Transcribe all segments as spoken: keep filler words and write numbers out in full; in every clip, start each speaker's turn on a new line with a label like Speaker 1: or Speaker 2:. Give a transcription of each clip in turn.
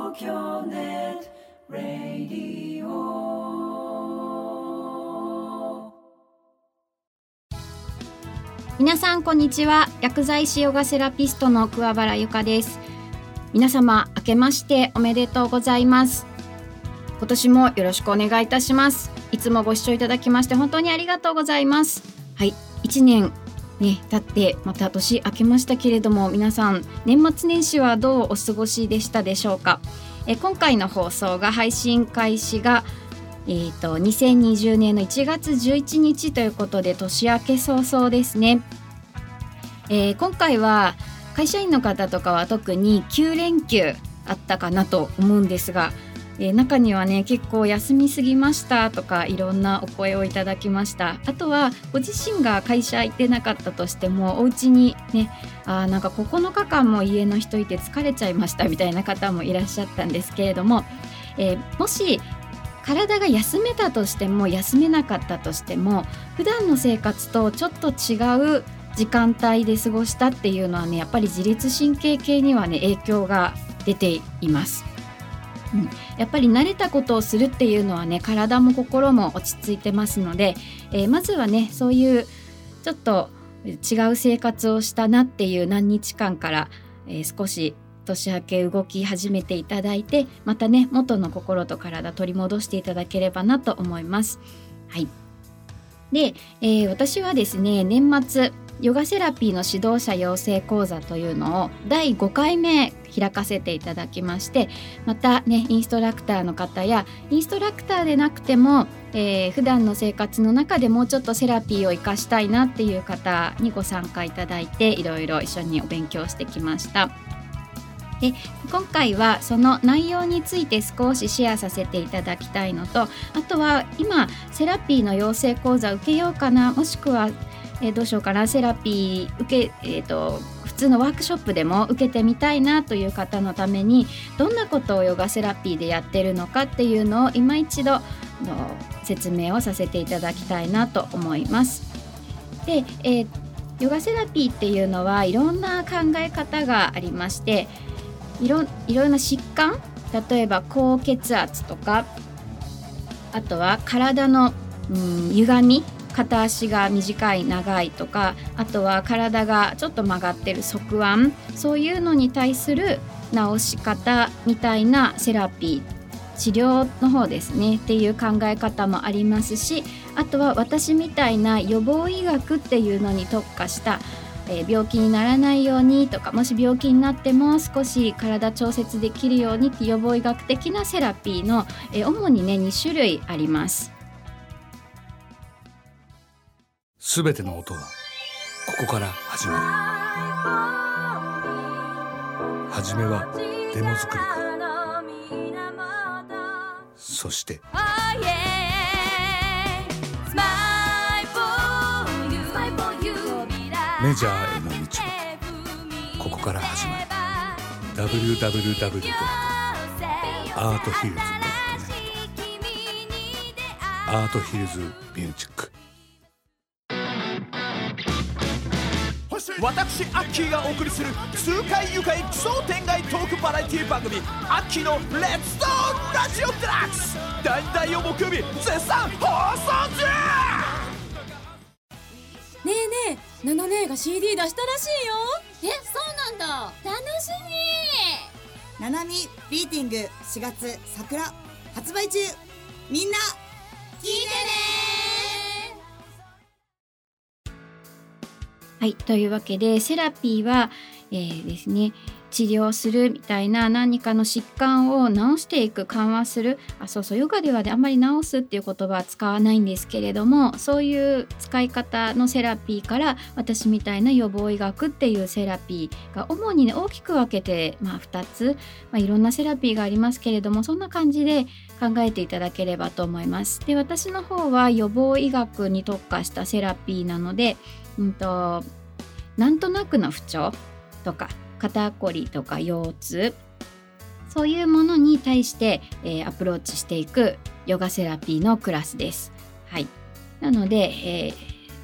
Speaker 1: 東京ネットラディオ。
Speaker 2: 皆さんこんにちは。薬剤師ヨガセラピストの桑原由香です。皆様明けましておめでとうございます。今年もよろしくお願いいたします。いつもご視聴いただきまして本当にありがとうございます。はい、いちねんね、経ってまた年明けましたけれども、皆さん年末年始はどうお過ごしでしたでしょうか。え今回の放送が配信開始が、えー、とにせんにじゅうねんのいちがつじゅういちにちということで年明け早々ですね。えー、今回は会社員の方とかは特にきゅうれんきゅうあったかなと思うんですが、えー、中にはね結構休みすぎましたとかいろんなお声をいただきました。あとはご自身が会社行ってなかったとしてもお家にね、あなんかここのかかんも家の人いて疲れちゃいましたみたいな方もいらっしゃったんですけれども、えー、もし体が休めたとしても休めなかったとしても普段の生活とちょっと違う時間帯で過ごしたっていうのはね、やっぱり自律神経系にはね影響が出ています。うん、やっぱり慣れたことをするっていうのはね、体も心も落ち着いてますので、えー、まずはねそういうちょっと違う生活をしたなっていう何日間から、えー、少し年明け動き始めていただいて、またね元の心と体取り戻していただければなと思います。はい。で、えー、私はですね年末ヨガセラピーの指導者養成講座というのをだいごかいめ開かせていただきまして、またねインストラクターの方やインストラクターでなくても、えー、普段の生活の中でもうちょっとセラピーを活かしたいなっていう方にご参加いただいて、いろいろ一緒にお勉強してきました。で今回はその内容について少しシェアさせていただきたいのと、あとは今セラピーの養成講座受けようかな、もしくはえー、どうしようかな、セラピー受け、えーと、普通のワークショップでも受けてみたいなという方のためにどんなことをヨガセラピーでやってるのかっていうのを今一度の説明をさせていただきたいなと思います。で、えー、ヨガセラピーっていうのはいろんな考え方がありまして、いろ、いろんな疾患、例えば高血圧とか、あとは体の、うん、歪み、片足が短い長いとか、あとは体がちょっと曲がってる側腕、そういうのに対する治し方みたいなセラピー、治療の方ですねっていう考え方もありますし、あとは私みたいな予防医学っていうのに特化した、えー、病気にならないようにとか、もし病気になっても少し体調節できるようにって予防医学的なセラピーの、えー、主にねにしゅるいあります。
Speaker 3: すべての音はここから始まる。はじめはデモ作りから、そしてメジャーへの道もここから始まる。 ダブリューダブリューダブリュー ドットアートヒルズ ドットネット アートヒルズミュージック。
Speaker 4: 私アッキーがお送りする痛快愉快奇想天外トークバラエティ番組アッキーのレッツトーラジオデラックス、だいだいを木曜日絶賛放送中。
Speaker 5: ねえねえ、ナナ姉が シーディー 出したらしいよ。
Speaker 6: え、そうなんだ、楽しみ。
Speaker 7: ナナミビーティングしがつ桜発売中、みんな
Speaker 6: 聞いてね。
Speaker 2: はい、というわけでセラピーは、えー、ですね治療するみたいな何かの疾患を治していく、緩和する、あそうそうヨガでは、ね、あんまり治すっていう言葉は使わないんですけれども、そういう使い方のセラピーから私みたいな予防医学っていうセラピーが主にね大きく分けて、まあ、ふたつ、まあ、いろんなセラピーがありますけれども、そんな感じで考えていただければと思います。で、私の方は予防医学に特化したセラピーなので、うんと、なんとなくの不調とか肩こりとか腰痛、そういうものに対して、えー、アプローチしていくヨガセラピーのクラスです。はい、なので、えー、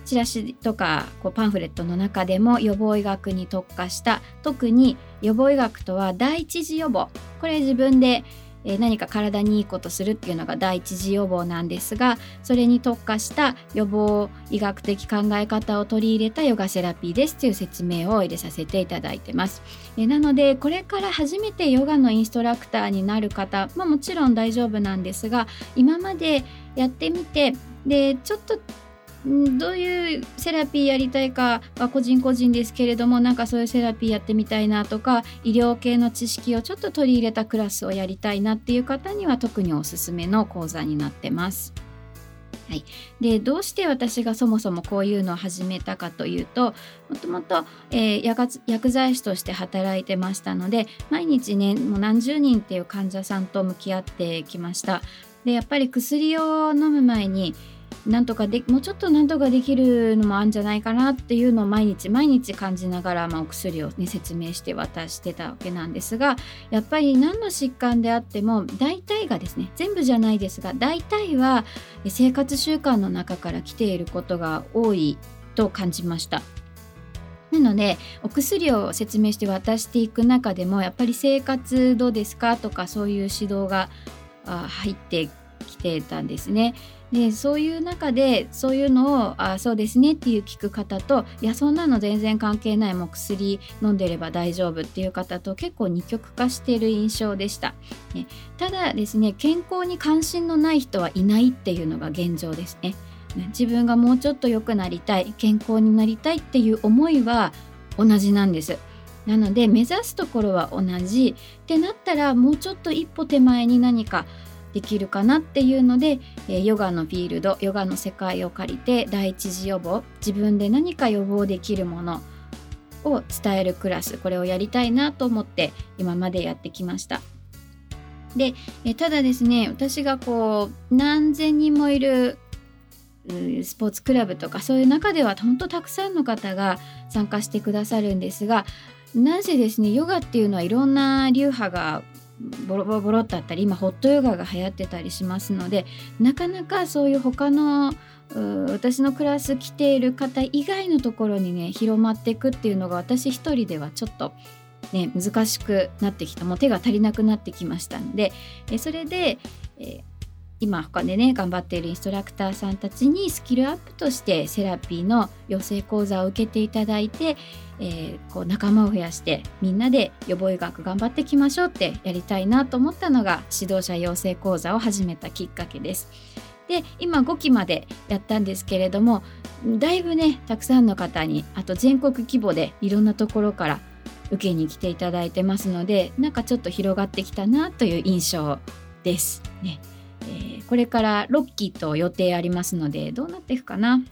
Speaker 2: チラシとかこうパンフレットの中でも予防医学に特化した、特に予防医学とは第一次予防、これ自分で何か体にいいことするっていうのが第一次予防なんですが、それに特化した予防医学的考え方を取り入れたヨガセラピーですという説明を入れさせていただいてます。えなのでこれから初めてヨガのインストラクターになる方、まあ、もちろん大丈夫なんですが、今までやってみて、でちょっとどういうセラピーやりたいかは個人個人ですけれども、なんかそういうセラピーやってみたいなとか、医療系の知識をちょっと取り入れたクラスをやりたいなっていう方には特におすすめの講座になってます。はい、でどうして私がそもそもこういうのを始めたかというと、もともと、えー、薬, 薬剤師として働いてましたので、毎日ねもう何十人っていう患者さんと向き合ってきました。でやっぱり薬を飲む前になんとかでもうちょっとなんとかできるのもあるんじゃないかなっていうのを毎日毎日感じながら、まあ、お薬を、ね、説明して渡してたわけなんですが、やっぱり何の疾患であっても大体がですね、全部じゃないですが大体は生活習慣の中から来ていることが多いと感じました。なのでお薬を説明して渡していく中でも、やっぱり生活どうですかとか、そういう指導が入ってきてたんですね。でそういう中でそういうのをあそうですねっていう聞く方と、いやそんなの全然関係ない、もう薬飲んでれば大丈夫っていう方と結構二極化している印象でした、ね、ただですね、健康に関心のない人はいないっていうのが現状ですね。自分がもうちょっと良くなりたい、健康になりたいっていう思いは同じなんです。なので目指すところは同じってなったら、もうちょっと一歩手前に何かできるかなっていうので、ヨガのフィールド、ヨガの世界を借りて第一次予防、自分で何か予防できるものを伝えるクラス、これをやりたいなと思って今までやってきました。でただですね、私がこう何千人もいるスポーツクラブとか、そういう中では本当たくさんの方が参加してくださるんですが、なぜですね、ヨガっていうのはいろんな流派がボロボロボロっとあったり、今ホットヨガが流行ってたりしますので、なかなかそういう他の私のクラス来ている方以外のところにね広まっていくっていうのが、私一人ではちょっとね難しくなってきた、もう手が足りなくなってきましたので、それで、えー、今他でね頑張っているインストラクターさんたちにスキルアップとしてセラピーの養成講座を受けていただいて、えー、こう仲間を増やしてみんなで予防医学頑張っていきましょうってやりたいなと思ったのが、指導者養成講座を始めたきっかけです。で今ごきまでやったんですけれども、だいぶねたくさんの方に、あと全国規模でいろんなところから受けに来ていただいてますので、なんかちょっと広がってきたなという印象ですね。えー、これからろっきと予定ありますので、どうなっていくかな。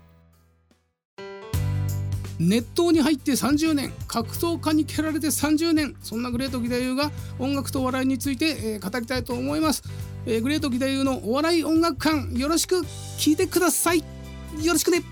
Speaker 8: 熱湯に入ってさんじゅうねん、格闘家に蹴られてさんじゅうねん、そんなグレート義太夫が音楽とお笑いについて、えー、語りたいと思います、えー、グレート義太夫のお笑い音楽館、よろしく聞いてください。よろしくね。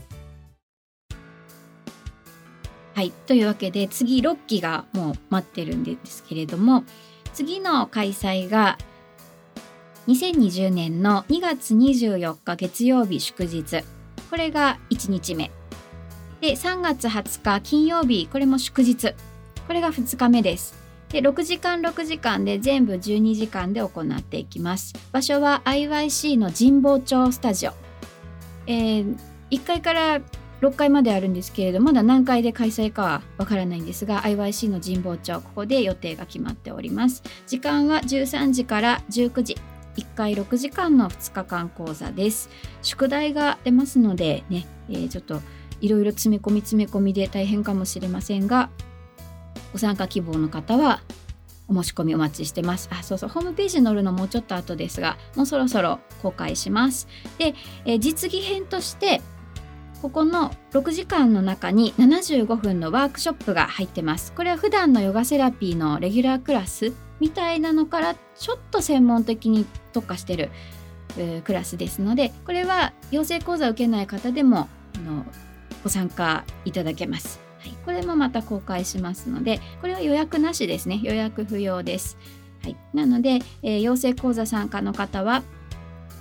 Speaker 2: はい、というわけで次ろっきがもう待ってるんですけれども、次の開催がにせんにじゅうねんのにがつにじゅうよっか月曜日祝日、これがいちにちめで、さんがつはつか金曜日、これも祝日、これがふつかめです。でろくじかんろくじかんで全部じゅうにじかんで行っていきます。場所は アイワイシー の神保町スタジオ、えー、いっかいからろっかいまであるんですけれど、まだ何回で開催かはわからないんですが、 アイワイシー の神保町、ここで予定が決まっております。時間はじゅうさんじからじゅうくじ、いっかいろくじかんのふつかかん講座です。宿題が出ますのでね、えー、ちょっといろいろ詰め込み詰め込みで大変かもしれませんが、ご参加希望の方はお申し込みお待ちしてます。あ、そうそう、ホームページ載るのもうちょっと後ですが、もうそろそろ公開します。で、えー、実技編としてここのろくじかんの中にななじゅうごふんのワークショップが入ってます。これは普段のヨガセラピーのレギュラークラスみたいなのからちょっと専門的に特化してる、えー、クラスですので、これは養成講座を受けない方でもあのご参加いただけます。はい、これもまた公開しますので、これは予約なしですね。予約不要です。はい、なので、えー、養成講座参加の方は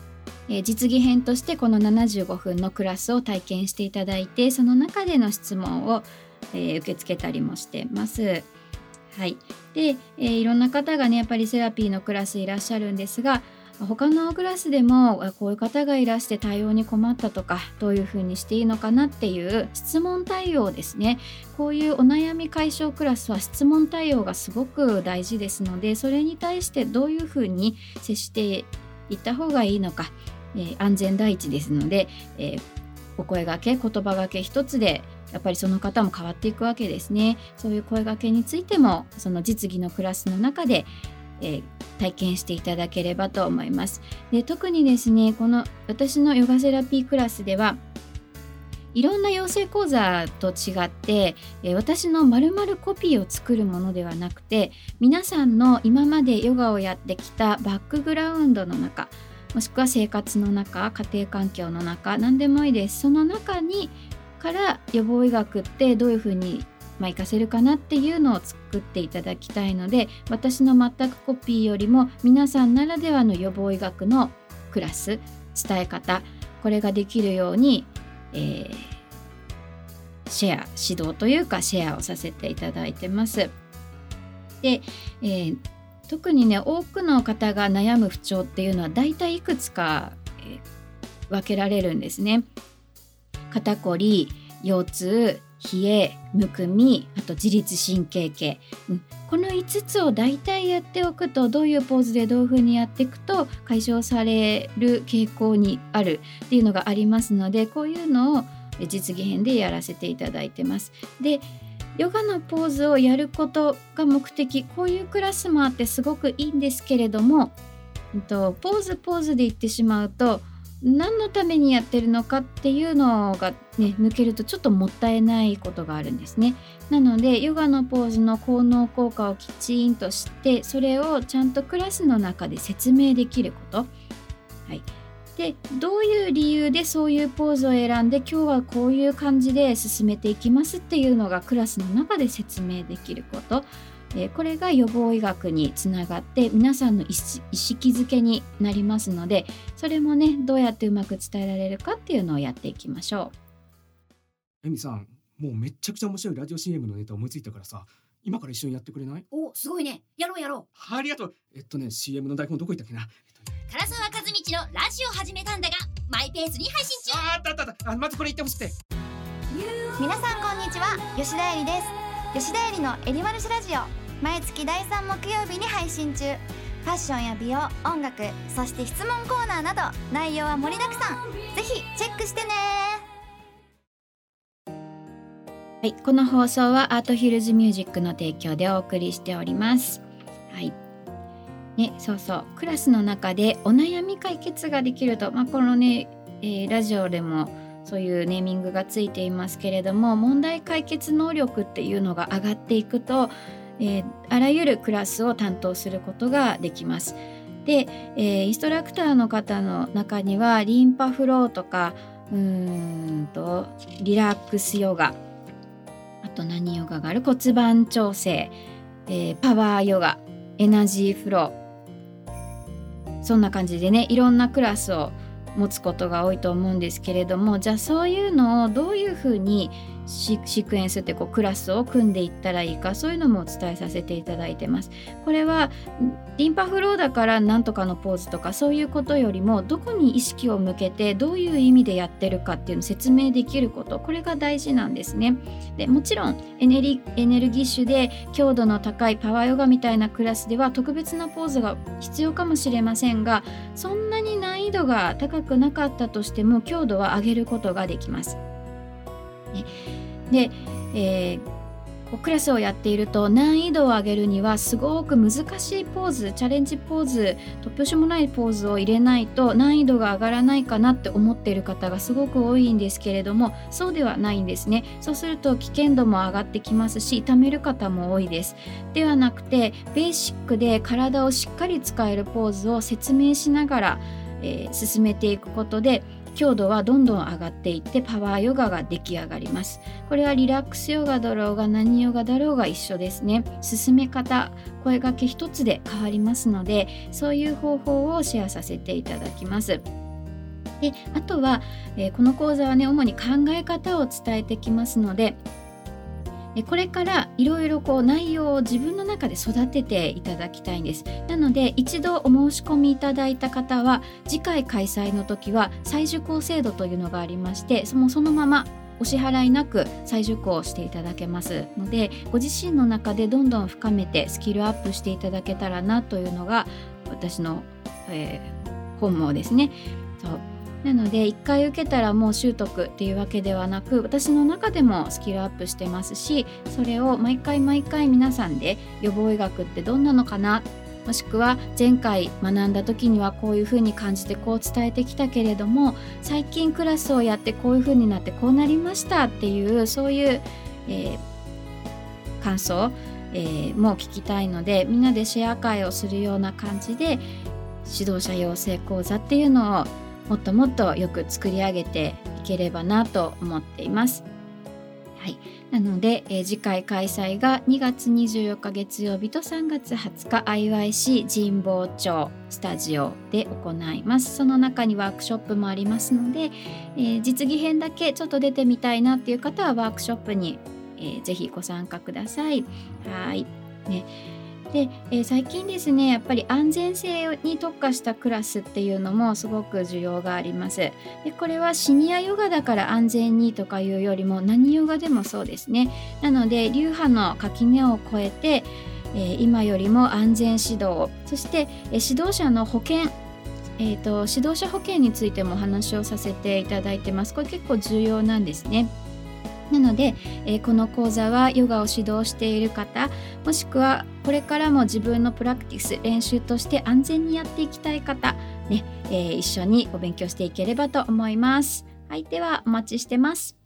Speaker 2: えー、実技編としてこのななじゅうごふんのクラスを体験していただいて、その中での質問を、えー、受け付けたりもしてます。はい。で、えー、いろんな方がねやっぱりセラピーのクラスいらっしゃるんですが、他のクラスでもこういう方がいらして対応に困ったとか、どういうふうにしていいのかなっていう質問対応ですね。こういうお悩み解消クラスは質問対応がすごく大事ですので、それに対してどういうふうに接していった方がいいのか、えー、安全第一ですので、えー、お声掛け言葉掛け一つでやっぱりその方も変わっていくわけですね。そういう声掛けについてもその実技のクラスの中でえー、体験していただければと思います。で、特にですねこの私のヨガセラピークラスではいろんな養成講座と違って、えー、私の丸々コピーを作るものではなくて、皆さんの今までヨガをやってきたバックグラウンドの中、もしくは生活の中、家庭環境の中、何でもいいです。その中にから予防医学ってどういうふうにまあ、活かせるかなっていうのを作っていただきたいので、私の全くコピーよりも皆さんならではの予防医学のクラス、伝え方、これができるように、えー、シェア、指導というかシェアをさせていただいてます。で、えー、特にね多くの方が悩む不調っていうのはだいたいいくつか、えー、分けられるんですね。肩こり、腰痛、冷え、むくみ、あと自律神経系、うん、このいつつをだいたいやっておくと、どういうポーズでどういうふうにやっていくと解消される傾向にあるっていうのがありますので、こういうのを実技編でやらせていただいてます。で、ヨガのポーズをやることが目的、こういうクラスもあってすごくいいんですけれども、うんと、ポーズポーズで言ってしまうと何のためにやってるのかっていうのが、ね、抜けるとちょっともったいないことがあるんですね。なのでヨガのポーズの効能効果をきちんと知って、それをちゃんとクラスの中で説明できること、はい、でどういう理由でそういうポーズを選んで今日はこういう感じで進めていきますっていうのがクラスの中で説明できること、えー、これが予防医学につながって皆さんの意識づけになりますので、それもねどうやってうまく伝えられるかっていうのをやっていきましょ
Speaker 9: う。エミさん、もうめっちゃくちゃ面白いラジオ シーエム のネタ思いついたからさ、今から一緒にやってくれない？
Speaker 6: お、すごいね。やろうやろ
Speaker 9: う。ありがとう。えっとね シーエム の台本どこ行ったっけな。
Speaker 6: 唐沢和道のラジオ始めたんだがマイペースに配信中。
Speaker 9: あったあったあった。あ、まずこれ言ってほしくて。
Speaker 10: 皆さんこんにちは、吉田絵里です。吉田絵里のエリマルシラジオ、毎月だいさん木曜日に配信中。ファッションや美容、音楽、そして質問コーナーなど内容は盛りだくさん。ぜひチェックしてね。
Speaker 2: はい、この放送はアートヒルズミュージックの提供でお送りしております。はい。ね、そうそう、クラスの中でお悩み解決ができると、まあ、このね、えー、ラジオでもそういうネーミングがついていますけれども、問題解決能力っていうのが上がっていくと、えー、あらゆるクラスを担当することができます。で、えー、インストラクターの方の中にはリンパフローとかうーんとリラックスヨガ、あと何ヨガがある、骨盤調整、えー、パワーヨガ、エナジーフロー、そんな感じでねいろんなクラスを持つことが多いと思うんですけれども、じゃあそういうのをどういうふうにシ, シークエンスってこうクラスを組んでいったらいいか、そういうのもお伝えさせていただいてます。これはリンパフローだからなんとかのポーズとかそういうことよりも、どこに意識を向けてどういう意味でやってるかっていうのを説明できること、これが大事なんですね。でもちろんエネル、エネルギッシュで強度の高いパワーヨガみたいなクラスでは特別なポーズが必要かもしれませんが、そんなに難易度が高くなかったとしても強度は上げることができます。ね、で、えークラスをやっていると難易度を上げるにはすごく難しいポーズ、チャレンジポーズ、突拍子もないポーズを入れないと難易度が上がらないかなって思っている方がすごく多いんですけれども、そうではないんですね。そうすると危険度も上がってきますし、痛める方も多いです。ではなくてベーシックで体をしっかり使えるポーズを説明しながら、えー、進めていくことで強度はどんどん上がっていってパワーヨガが出来上がります。これはリラックスヨガだろうが何ヨガだろうが一緒ですね。進め方、声掛け一つで変わりますので、そういう方法をシェアさせていただきます。 であとは、えー、この講座はね主に考え方を伝えてきますので、えー、これからいろいろこう内容を自分の中で育てていただきたいんです。なので一度お申し込みいただいた方は次回開催の時は再受講制度というのがありまして、そのそのままお支払いなく再受講していただけますので、ご自身の中でどんどん深めてスキルアップしていただけたらなというのが私の、えー、本望ですね。そうなのでいっかい受けたらもう習得っていうわけではなく、私の中でもスキルアップしてますし、それを毎回毎回皆さんで予防医学ってどんなのかな、もしくは前回学んだ時にはこういうふうに感じてこう伝えてきたけれども、最近クラスをやってこういうふうになってこうなりましたっていうそういう、えー、感想、えー、も聞きたいので、みんなでシェア会をするような感じで指導者養成講座っていうのをもっともっとよく作り上げていければなと思っています。はい、なので、えー、次回開催がにがつにじゅうよっか月曜日とさんがつはつか アイワイシー 神保町スタジオで行います。その中にワークショップもありますので、えー、実技編だけちょっと出てみたいなっていう方はワークショップに、えー、ぜひご参加ください。はい、ねでえー、最近ですね、やっぱり安全性に特化したクラスっていうのもすごく需要があります。でこれはシニアヨガだから安全にとかいうよりも何ヨガでもそうですね。なので流派の垣根を越えて、えー、今よりも安全指導、そして、えー、指導者の保険、えーと、指導者保険についてもお話をさせていただいてます。これ結構重要なんですね。なので、えー、この講座はヨガを指導している方、もしくはこれからも自分のプラクティス練習として安全にやっていきたい方、ねえー、一緒にお勉強していければと思います。はい、ではお待ちしてます。